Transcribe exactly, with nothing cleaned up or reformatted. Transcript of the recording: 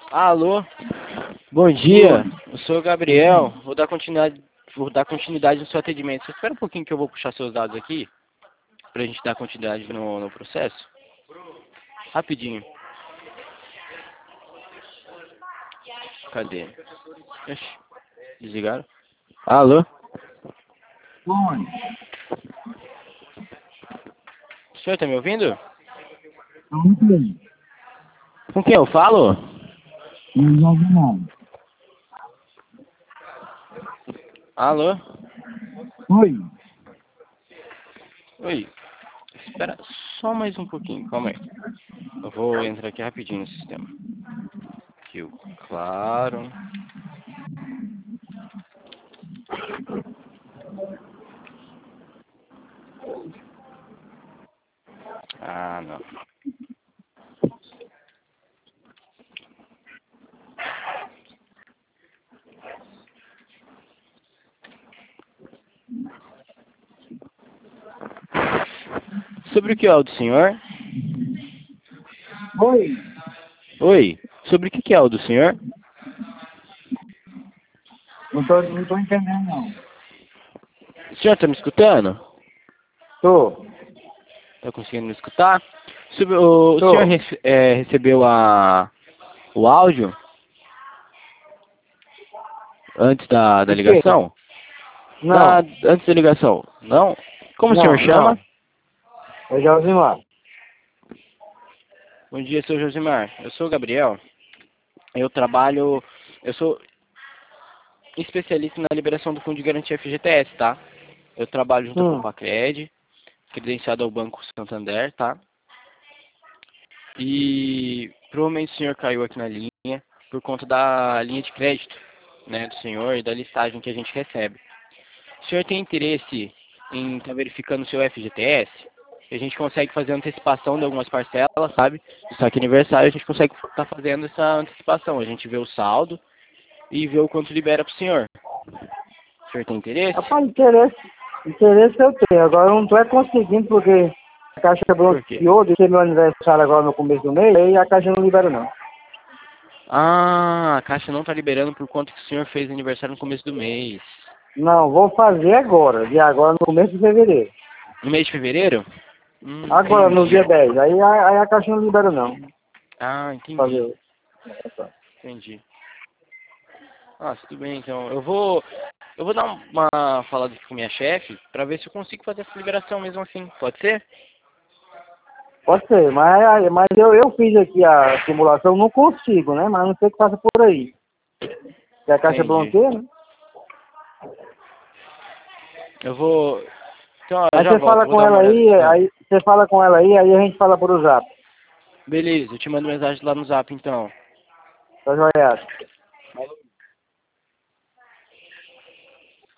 Alô, bom dia. Eu sou o Gabriel. Vou dar continuidade, vou dar continuidade no seu atendimento. Você espera um pouquinho que eu vou puxar seus dados aqui pra gente dar continuidade no, no processo. Rapidinho. Cadê? Ixi, desligaram? Alô? Oi. O senhor tá me ouvindo? Muito bem. Com quem eu falo? Não já ouvi nada. Alô? Oi. Oi. Espera só mais um pouquinho, calma aí. Eu vou entrar aqui rapidinho no sistema. Rio Claro. Ah, não. Sobre o que é o do senhor? Oi. Oi. Sobre o que é o do senhor? Não tô, não tô entendendo, não. O senhor tá me escutando? Tô. Tá conseguindo me escutar? Sobre, o, o senhor Tô. rece- é, recebeu a, o áudio antes da, da O quê? ligação? Da, Não. antes da ligação? Não? Como o senhor Não, chama? não. É Josimar. Bom dia, seu Josimar. Eu sou o Gabriel. Eu trabalho... Eu sou especialista na liberação do Fundo de Garantia F G T S, tá? Eu trabalho junto com o Hum. Pacred, credenciado ao Banco Santander, tá? E provavelmente o senhor caiu aqui na linha por conta da linha de crédito, né, do senhor e da listagem que a gente recebe. O senhor tem interesse em estar verificando o seu F G T S? A gente consegue fazer antecipação de algumas parcelas, sabe? Do saque aniversário, a gente consegue estar fazendo essa antecipação. A gente vê o saldo e vê o quanto libera para o senhor. O senhor tem interesse? Rapaz, interesse, interesse eu tenho. Agora eu não tô é conseguindo porque a Caixa Por quê? bloqueou de ser meu aniversário agora no começo do mês e a Caixa não libera, não. Ah, a Caixa não está liberando por conta que o senhor fez aniversário no começo do mês. Não, vou fazer agora. De agora no começo de fevereiro. No mês de fevereiro? Hum, Agora, no dia entendi. dez. Aí, a- aí a Caixa não libera, não. Ah, entendi. Fazer. Entendi. Ah, tudo bem, então. Eu vou, eu vou dar uma falada aqui com minha chefe pra ver se eu consigo fazer essa liberação mesmo assim. Pode ser? Pode ser, mas, mas eu, eu fiz aqui a simulação, não consigo, né? Mas não sei o que passa por aí. Que a caixa Entendi. bloqueia, né? Eu vou... Então, ó, eu Aí já você volto. fala Vou com dar uma ela olhada. aí, Ah, aí você fala com ela aí, aí a gente fala por zap. beleza, eu te mando mensagem lá no zap, então. Tá joiado.